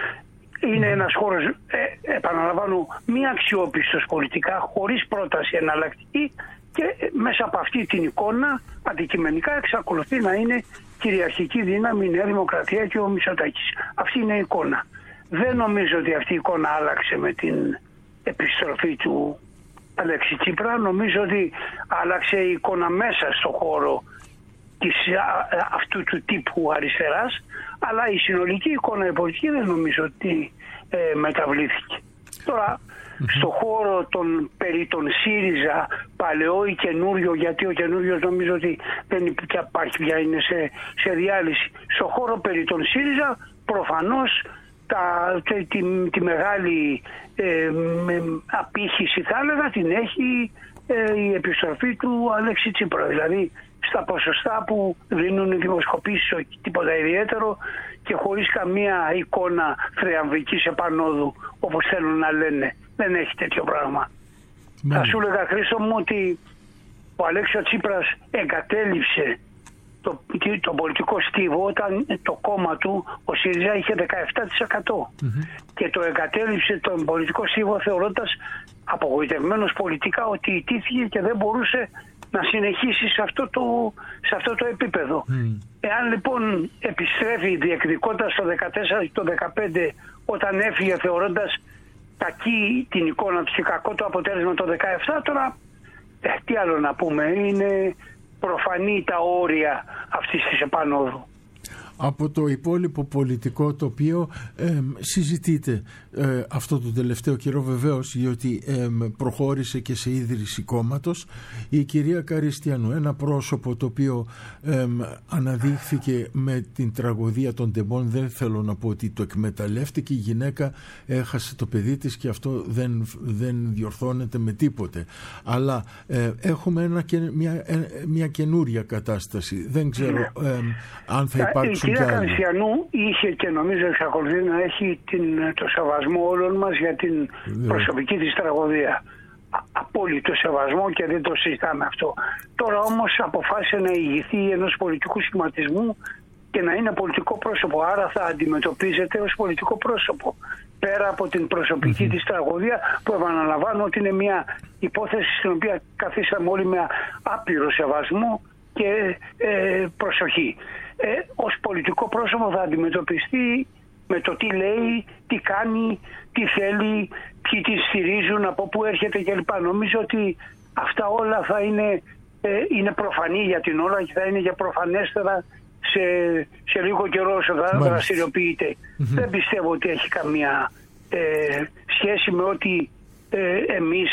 Είναι ένας χώρος, ε, επαναλαμβάνω, μη αξιόπιστος πολιτικά, χωρίς πρόταση εναλλακτική, και μέσα από αυτή την εικόνα αντικειμενικά εξακολουθεί να είναι κυριαρχική δύναμη η Νέα Δημοκρατία και ο Μητσοτάκης. Αυτή είναι η εικόνα. Δεν νομίζω ότι αυτή η εικόνα άλλαξε με την επιστροφή του Αλέξη Τσίπρα. Νομίζω ότι άλλαξε η εικόνα μέσα στο χώρο της, αυτού του τύπου αριστεράς, αλλά η συνολική εικόνα η πολιτική δεν νομίζω ότι ε, μεταβλήθηκε. Τώρα mm-hmm. στο χώρο των, περί των ΣΥΡΙΖΑ, παλαιό ή καινούριο, γιατί ο καινούριος νομίζω ότι δεν υπάρχει πια, είναι σε, σε διάλυση. Στο χώρο περί των ΣΥΡΙΖΑ προφανώς τα, τη, τη, τη μεγάλη ε, με, απήχηση, θα έλεγα, την έχει ε, η επιστροφή του Αλέξη Τσίπρα. Δηλαδή στα ποσοστά που δίνουν οι δημοσκοπήσεις, όχι τίποτα ιδιαίτερο και χωρίς καμία εικόνα θριαμβικής επανόδου, όπως θέλουν να λένε. Δεν έχει τέτοιο πράγμα. Mm. Θα σου έλεγα, Χρήστο μου, ότι ο Αλέξης Τσίπρας εγκατέλειψε το, το πολιτικό στίβο όταν το κόμμα του, ο ΣΥΡΙΖΑ, είχε δεκαεπτά τοις εκατό. Mm-hmm. Και το εγκατέλειψε τον πολιτικό στίβο θεωρώντας απογοητευμένος πολιτικά ότι ιτήθηκε και δεν μπορούσε να συνεχίσει σε αυτό το, σε αυτό το επίπεδο. Mm. Εάν λοιπόν επιστρέφει διεκδικώντας το δεκατέσσερα και το δεκαπέντε, όταν έφυγε θεωρώντας κακή την εικόνα του και κακό το αποτέλεσμα το δεκαεπτά, τώρα ε, τι άλλο να πούμε, είναι προφανή τα όρια αυτής της επανόδου. Από το υπόλοιπο πολιτικό τοπίο ε, συζητείται ε, αυτό το τελευταίο καιρό, βεβαίως, διότι ε, προχώρησε και σε ίδρυση κόμματος η κυρία Καριστιανού, ένα πρόσωπο το οποίο ε, αναδείχθηκε με την τραγωδία των τεμπών. Δεν θέλω να πω ότι το εκμεταλλεύτηκε, η γυναίκα έχασε το παιδί της και αυτό δεν, δεν διορθώνεται με τίποτε, αλλά ε, έχουμε ένα, μια, ε, μια καινούρια κατάσταση. Δεν ξέρω ε, αν θα υπάρξουν. Η κυρία Καριστιανού είχε και νομίζω εξακολουθεί να έχει την, το σεβασμό όλων μας για την yeah. προσωπική της τραγωδία. Απόλυτο σεβασμό και δεν το συζητάμε αυτό. Τώρα όμως αποφάσισε να ηγηθεί ενός πολιτικού σχηματισμού και να είναι πολιτικό πρόσωπο. Άρα θα αντιμετωπίζεται ως πολιτικό πρόσωπο. Πέρα από την προσωπική mm-hmm. της τραγωδία, που επαναλαμβάνω ότι είναι μια υπόθεση στην οποία καθίσαμε όλοι με άπειρο σεβασμό και ε, προσοχή. Ε, ως πολιτικό πρόσωπο θα αντιμετωπιστεί με το τι λέει, τι κάνει, τι θέλει, ποιοι τη στηρίζουν, από πού έρχεται κλπ. Νομίζω ότι αυτά όλα θα είναι, ε, είναι προφανή για την ώρα και θα είναι για προφανέστερα σε, σε λίγο καιρό όσο θα δραστηριοποιείται. Mm-hmm. Δεν πιστεύω ότι έχει καμία ε, σχέση με ότι ε, εμείς,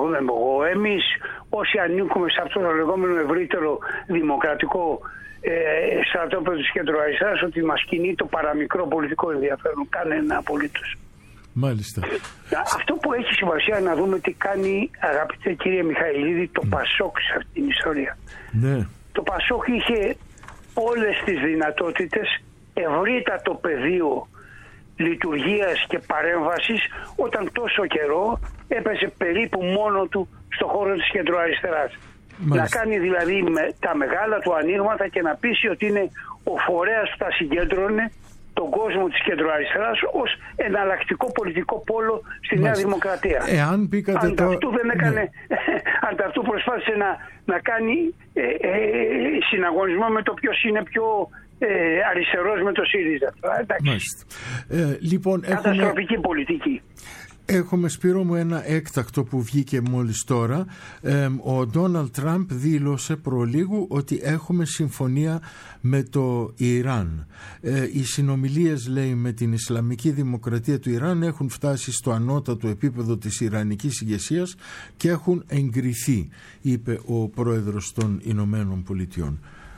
ε, εμείς όσοι ανήκουμε σε αυτό το λεγόμενο ευρύτερο δημοκρατικό Ε, στρατόπεδο της κεντροαριστεράς, ότι μας κινεί το παραμικρό πολιτικό ενδιαφέρον. Κανένα απολύτως. Μάλιστα. Αυτό που έχει σημασία να δούμε τι κάνει, αγαπητέ κύριε Μιχαηλίδη, το mm. Πασόκ σε αυτήν την ιστορία. Ναι. Το Πασόκ είχε όλες τις δυνατότητες, ευρύτατο πεδίο λειτουργίας και παρέμβασης, όταν τόσο καιρό έπαιζε περίπου μόνο του στο χώρο της κεντροαριστεράς. Μάλιστα. Να κάνει δηλαδή με τα μεγάλα του ανοίγματα και να πείσει ότι είναι ο φορέας που θα συγκέντρωνε τον κόσμο της κεντροαριστεράς ως εναλλακτικό πολιτικό πόλο στη Μάλιστα. Νέα Δημοκρατία. Εάν πήκατε αν το... αυτού δεν έκανε, ναι. αν αυτού προσπάθησε να, να κάνει ε, ε, συναγωνισμό με το ποιος είναι πιο ε, αριστερός με το ΣΥΡΙΖΑ. Εντάξει. Ε, λοιπόν, καταστροφική έχουμε... πολιτική. Έχουμε, Σπύρο μου, ένα έκτακτο που βγήκε μόλις τώρα. Ε, ο Ντόναλντ Τραμπ δήλωσε προλίγου ότι έχουμε συμφωνία με το Ιράν. Ε, οι συνομιλίες, λέει, με την Ισλαμική Δημοκρατία του Ιράν έχουν φτάσει στο ανώτατο επίπεδο της Ιρανικής ηγεσίας και έχουν εγκριθεί, είπε ο πρόεδρος των Ηνωμένων Πολιτειών.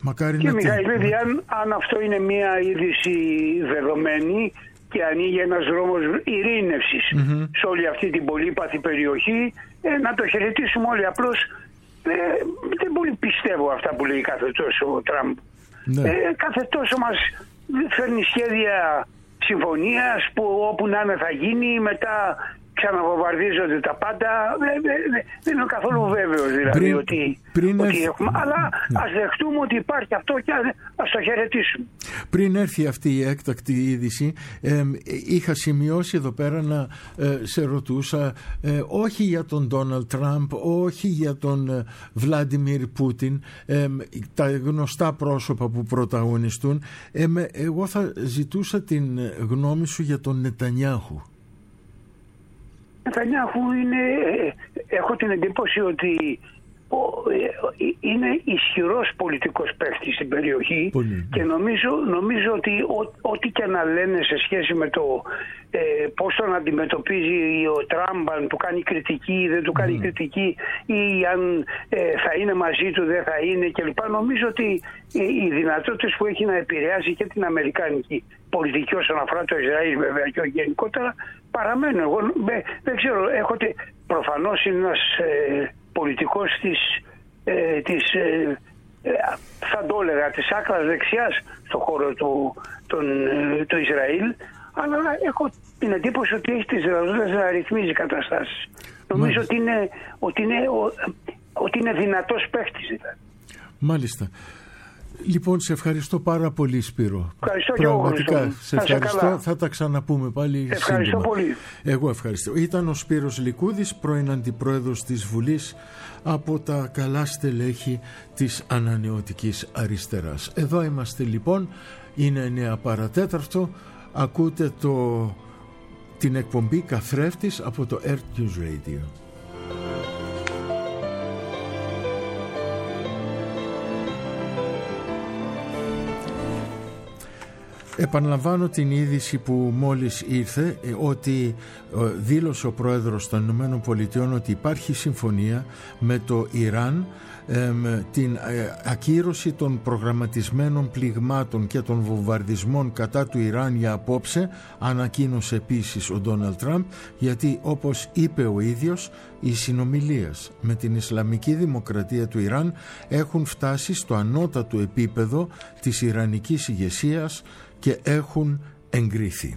Μακάρι και να Μιχαηλίδη, αν, αν αυτό είναι μια είδηση δεδομένη και ανοίγει ένας δρόμος ειρήνευσης mm-hmm. σε όλη αυτή την πολύπαθη περιοχή, ε, να το χαιρετήσουμε όλοι. Απλώς ε, δεν πολύ πιστεύω αυτά που λέει κάθε τόσο ο Τραμπ. Ναι. Ε, κάθε τόσο μας φέρνει σχέδια συμφωνίας που όπου να είναι θα γίνει, μετά ξαναβομβαρδίζονται τα πάντα. Δεν, δεν, δεν είναι καθόλου βέβαιος δηλαδή πριν, ότι, πριν ότι έρθει... έχουμε. Αλλά ναι. ας δεχτούμε ότι υπάρχει αυτό και ας το χαιρετήσουμε. Πριν έρθει αυτή η έκτακτη είδηση, ε, είχα σημειώσει εδώ πέρα να ε, σε ρωτούσα ε, όχι για τον Ντόναλντ Τραμπ, όχι για τον Βλάντιμιρ Πούτιν, ε, τα γνωστά πρόσωπα που πρωταγωνιστούν. Ε, με, εγώ θα ζητούσα την γνώμη σου για τον Νετανιάχου. Νετανιάχου είναι, έχω την εντύπωση ότι είναι ισχυρός πολιτικός παίκτης στην περιοχή. Πολύ. Και νομίζω, νομίζω ότι ό,τι και να λένε σε σχέση με το ε, πώς τον αντιμετωπίζει ο Τραμπ, αν του κάνει κριτική ή δεν του κάνει mm. κριτική, ή αν ε, θα είναι μαζί του, δεν θα είναι κλπ. Νομίζω ότι οι δυνατότητες που έχει να επηρεάσει και την αμερικάνικη πολιτική όσον αφορά το Ισραήλ βέβαια και γενικότερα παραμένουν. Εγώ με, δεν ξέρω, έχω, προφανώς είναι ένας ε, πολιτικός της, ε, της ε, ε, θα το έλεγα, της άκρας δεξιάς στον χώρο του, τον, ε, του Ισραήλ, αλλά έχω την εντύπωση ότι έχει τις δυνατότητες να ρυθμίζει καταστάσεις. Νομίζω ότι είναι, ότι, είναι, ο, ότι είναι δυνατός παίχτης δηλαδή. Μάλιστα. Λοιπόν, σε ευχαριστώ πάρα πολύ, Σπύρο. Ευχαριστώ Πραγματικά, και εγώ, σε ευχαριστώ. Θα τα ξαναπούμε πάλι ευχαριστώ σύντομα. Πολύ. Εγώ ευχαριστώ. Ήταν ο Σπύρος Λικούδης, πρώην Αντιπρόεδρος της Βουλής, από τα καλά στελέχη της Ανανεωτικής Αριστεράς. Εδώ είμαστε λοιπόν, είναι εννιά παρατέταρτο, ακούτε το, την εκπομπή Καθρέφτης από το Earth News Radio. Επαναλαμβάνω την είδηση που μόλις ήρθε, ότι δήλωσε ο πρόεδρος των Ηνωμένων Πολιτειών ότι υπάρχει συμφωνία με το Ιράν, την ακύρωση των προγραμματισμένων πληγμάτων και των βομβαρδισμών κατά του Ιράν για απόψε, ανακοίνωσε επίσης ο Ντόναλντ Τραμπ, γιατί όπως είπε ο ίδιος, οι συνομιλίες με την Ισλαμική Δημοκρατία του Ιράν έχουν φτάσει στο ανώτατο επίπεδο της Ιρανικής ηγεσίας και έχουν εγκριθεί.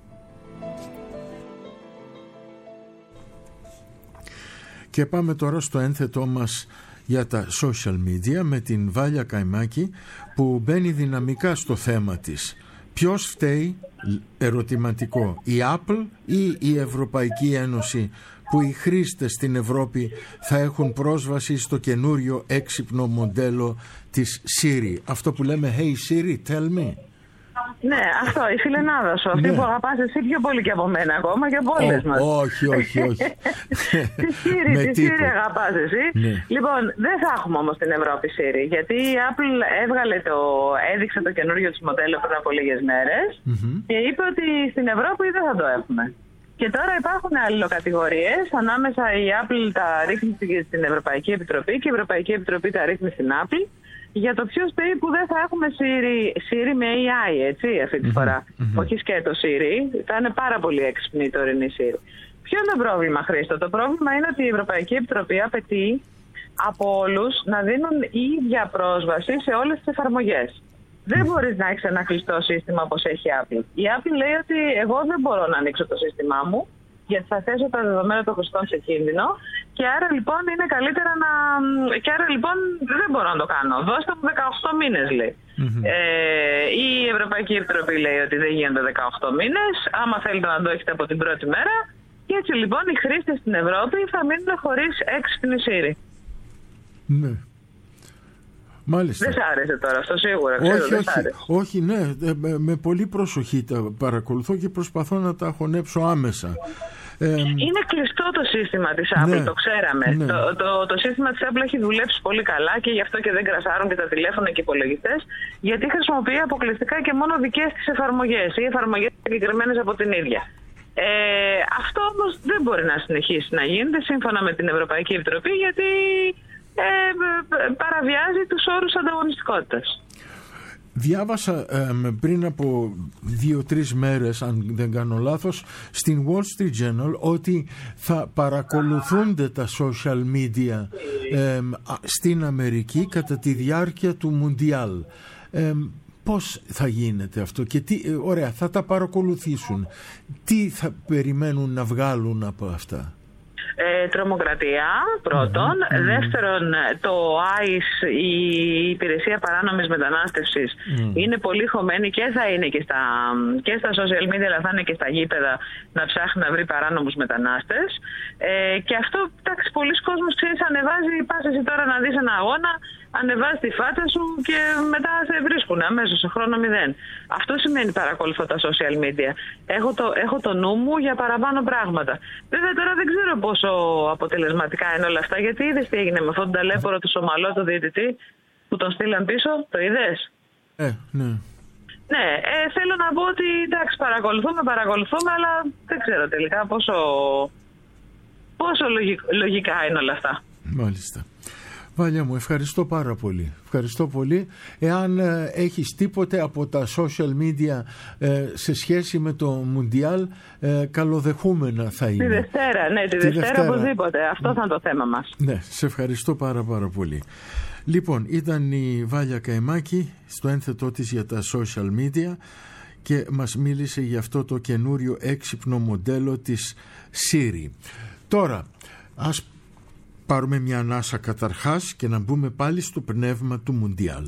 Και πάμε τώρα στο ένθετό μας για τα social media με την Βάλια Καϊμάκη, που μπαίνει δυναμικά στο θέμα της. Ποιος φταίει, ερωτηματικό, η Apple ή η Ευρωπαϊκή Ένωση, που οι χρήστες στην Ευρώπη θα έχουν πρόσβαση στο καινούριο έξυπνο μοντέλο της Siri, αυτό που λέμε Hey Siri, tell me. Ναι, αυτό, η φιλενάδα σου, αυτή ναι. που αγαπάς εσύ πιο πολύ και από μένα ακόμα και από όλες μας. Όχι, όχι, όχι. Τη Siri, τη Siri αγαπάς εσύ. Ναι. Λοιπόν, δεν θα έχουμε όμως στην Ευρώπη Siri, γιατί η Apple έβγαλε το, έδειξε το καινούριο της μοντέλο πριν από λίγες μέρες mm-hmm. και είπε ότι στην Ευρώπη δεν θα το έχουμε. Και τώρα υπάρχουν αλληλοκατηγορίες, ανάμεσα η Apple τα ρίχνει στην Ευρωπαϊκή Επιτροπή και η Ευρωπαϊκή Επιτροπή τα ρίχνει στην Apple, για το ποιος πει που δεν θα έχουμε Siri, Siri με έι άι, έτσι, αυτή τη φορά. Mm-hmm. Όχι σκέτο Siri, θα είναι πάρα πολύ έξυπνη η τωρινή Siri. Ποιο είναι το πρόβλημα, Χρήστο? Το πρόβλημα είναι ότι η Ευρωπαϊκή Επιτροπή απαιτεί από όλους να δίνουν η ίδια πρόσβαση σε όλες τις εφαρμογές. Mm-hmm. Δεν μπορείς να έχεις ένα κλειστό σύστημα όπως έχει η Apple. Η Apple λέει ότι εγώ δεν μπορώ να ανοίξω το σύστημά μου, γιατί θα θέσω τα δεδομένα των χρηστών σε κίνδυνο, και άρα λοιπόν είναι καλύτερα να. Και άρα λοιπόν δεν μπορώ να το κάνω. Δώστε μου δεκαοκτώ μήνες, λέει. Mm-hmm. Ε, η Ευρωπαϊκή Επιτροπή λέει ότι δεν γίνονται δεκαοκτώ μήνες. Άμα θέλετε να το έχετε από την πρώτη μέρα. Και έτσι λοιπόν οι χρήστες στην Ευρώπη θα μείνουν χωρίς έξυπνη Siri. Ναι. Μάλιστα. Δεν σ' άρεσε τώρα αυτό, σίγουρα. Ξέρω, όχι, όχι, όχι, ναι. Με, με πολύ προσοχή τα παρακολουθώ και προσπαθώ να τα χωνέψω άμεσα. Ε, είναι κλειστό το σύστημα της Apple, ναι, το ξέραμε. Ναι. Το, το, το σύστημα της Apple έχει δουλέψει πολύ καλά και γι' αυτό και δεν κρασάρουν και τα τηλέφωνα και οι υπολογιστές, γιατί χρησιμοποιεί αποκλειστικά και μόνο δικές της εφαρμογές ή εφαρμογές συγκεκριμένες από την ίδια. Ε, αυτό όμως δεν μπορεί να συνεχίσει να γίνεται σύμφωνα με την Ευρωπαϊκή Επιτροπή, γιατί ε, παραβιάζει τους όρους ανταγωνιστικότητας. Διάβασα ε, πριν από δύο-τρεις μέρες, αν δεν κάνω λάθος, στην Wall Street Journal ότι θα παρακολουθούνται τα social media ε, στην Αμερική κατά τη διάρκεια του Μουντιάλ. Ε, πώς θα γίνεται αυτό και τι, ε, ωραία, θα τα παρακολουθήσουν. Τι θα περιμένουν να βγάλουν από αυτά? Ε, τρομοκρατία πρώτον, mm-hmm. δεύτερον το άις, η υπηρεσία παράνομης μετανάστευσης mm. είναι πολύ χωμένη και θα είναι και στα, και στα social media, αλλά θα είναι και στα γήπεδα να ψάχνει να βρει παράνομους μετανάστες, ε, και αυτό, εντάξει, πολλοί κόσμος, ξέρεις, ανεβάζει, πας εσύ τώρα να δεις ένα αγώνα, ανεβάζει τη φάτσα σου και μετά σε βρίσκουν αμέσως σε χρόνο μηδέν. Αυτό σημαίνει παρακολουθώ τα social media. Έχω το, έχω το νου μου για παραπάνω πράγματα. Βέβαια τώρα δεν ξέρω πόσο αποτελεσματικά είναι όλα αυτά, γιατί είδες τι έγινε με αυτόν τον ταλέπορο του Σομαλό, το διαιτητή, που τον στείλαν πίσω, το είδες? Ε, ναι. Ναι, ε, θέλω να πω ότι εντάξει, παρακολουθούμε, παρακολουθούμε, αλλά δεν ξέρω τελικά πόσο, πόσο λογικ, λογικά είναι όλα αυτά. Μάλιστα. Βάλια μου, ευχαριστώ πάρα πολύ. Ευχαριστώ πολύ. Εάν ε, έχεις τίποτε από τα social media ε, σε σχέση με το Μουντιάλ, ε, καλοδεχούμενα θα είναι. Τη Δευτέρα, ναι, τη, τη Δευτέρα, Δευτέρα οπωσδήποτε. Αυτό θα είναι το θέμα μας. Ναι, σε ευχαριστώ πάρα πάρα πολύ. Λοιπόν, ήταν η Βάλια Καημάκη στο ένθετό της για τα social media και μας μίλησε για αυτό το καινούριο έξυπνο μοντέλο της Siri. Τώρα, ας πάρουμε μια ανάσα καταρχάς και να μπούμε πάλι στο πνεύμα του Μουντιάλ.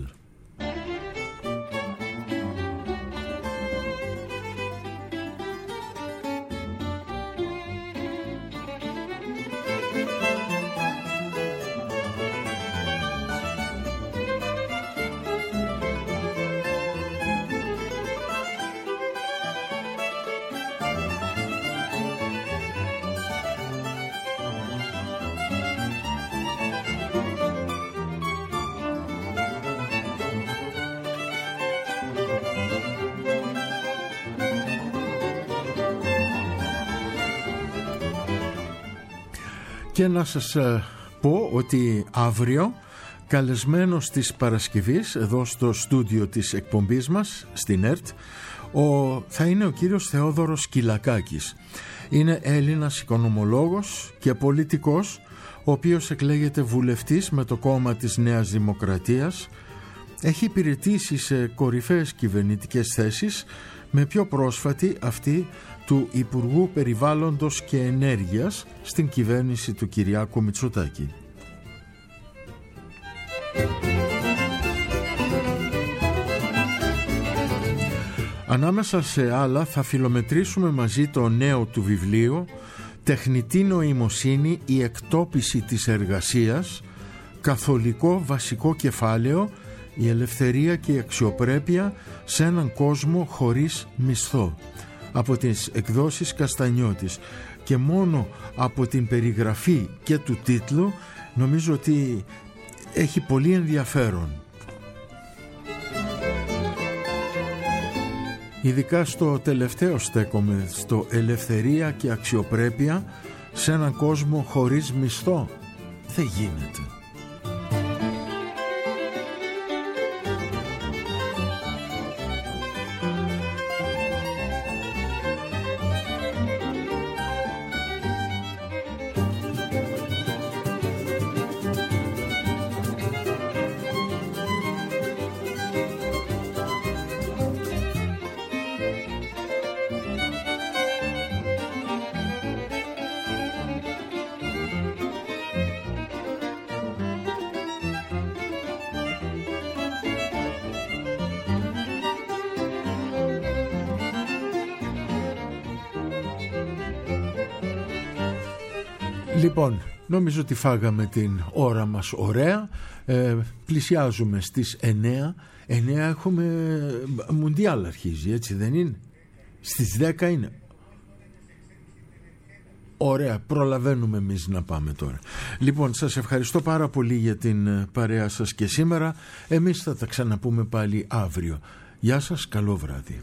Και να σας πω ότι αύριο, καλεσμένος της Παρασκευής εδώ στο στούντιο της εκπομπής μας στην ΕΡΤ, ο, θα είναι ο κύριος Θεόδωρος Σκυλακάκης. Είναι Έλληνας οικονομολόγος και πολιτικός, ο οποίος εκλέγεται βουλευτής με το κόμμα της Νέας Δημοκρατίας. Έχει υπηρετήσει σε κορυφαίες κυβερνητικές θέσεις, με πιο πρόσφατη αυτή του Υπουργού Περιβάλλοντος και Ενέργειας στην κυβέρνηση του Κυριάκου Μητσοτάκη. Ανάμεσα σε άλλα θα φιλομετρήσουμε μαζί το νέο του βιβλίο «Τεχνητή νοημοσύνη, η εκτόπιση της εργασίας», καθολικό βασικό κεφάλαιο, η ελευθερία και η αξιοπρέπεια σε έναν κόσμο χωρίς μισθό, από τις εκδόσεις Καστανιώτης. Και μόνο από την περιγραφή και του τίτλου νομίζω ότι έχει πολύ ενδιαφέρον. Ειδικά στο τελευταίο στέκομαι, στο ελευθερία και αξιοπρέπεια σε έναν κόσμο χωρίς μισθό. Δεν γίνεται. Λοιπόν, νομίζω ότι φάγαμε την ώρα μας ωραία. ε, Πλησιάζουμε στις εννέα. εννέα έχουμε Μουντιάλ, αρχίζει, έτσι δεν είναι? Στις δέκα είναι. Ωραία, προλαβαίνουμε εμείς να πάμε τώρα. Λοιπόν, σας ευχαριστώ πάρα πολύ για την παρέα σας και σήμερα. Εμείς θα τα ξαναπούμε πάλι αύριο. Γεια σας, καλό βράδυ.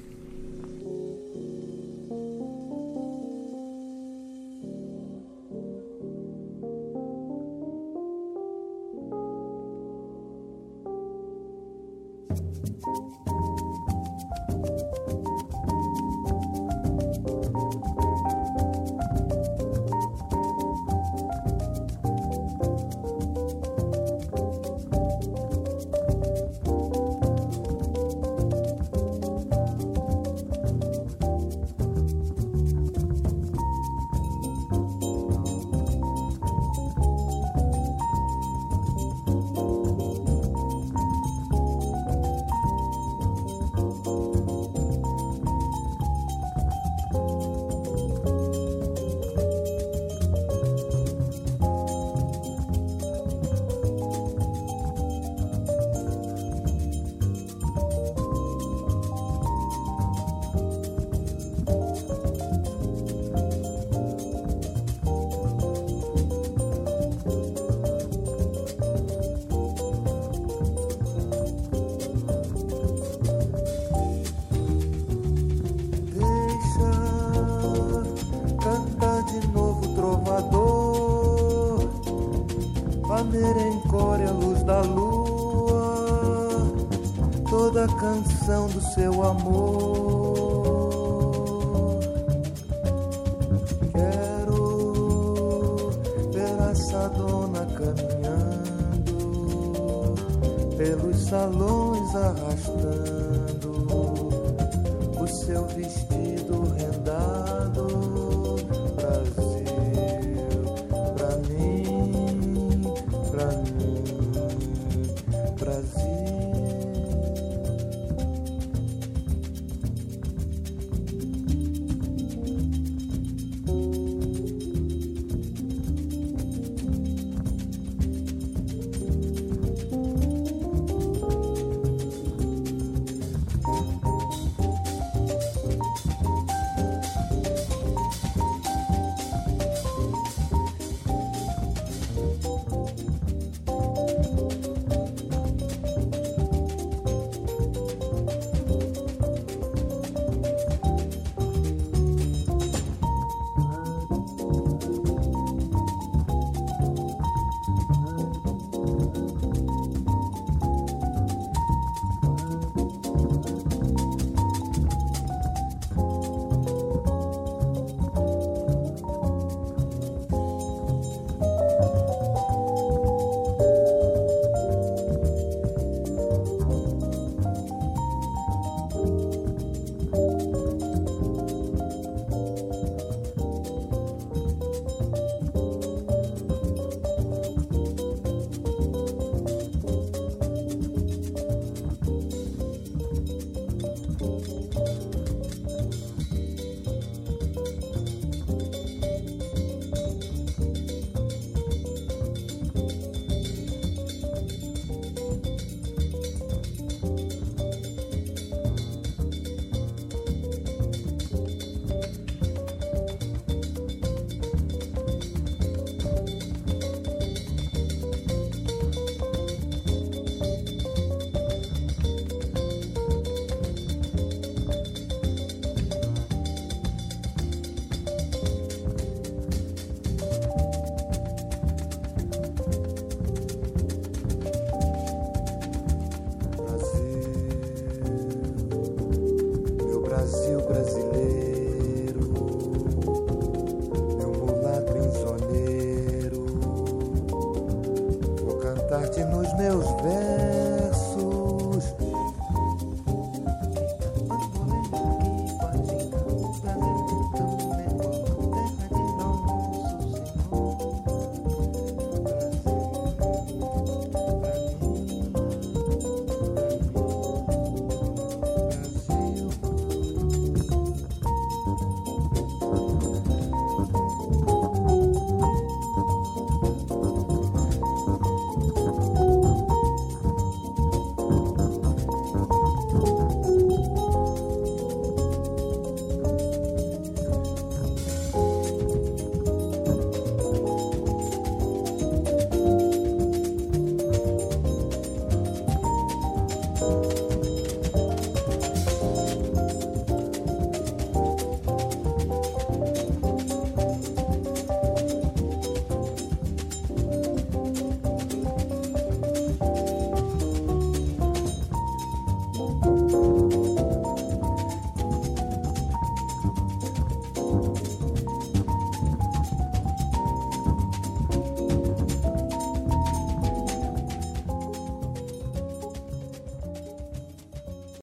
Canção do seu amor. Quero ver essa dona caminhando pelos salões, arrastando o seu vestido rendado. Brasil, pra mim, pra mim, Brasil.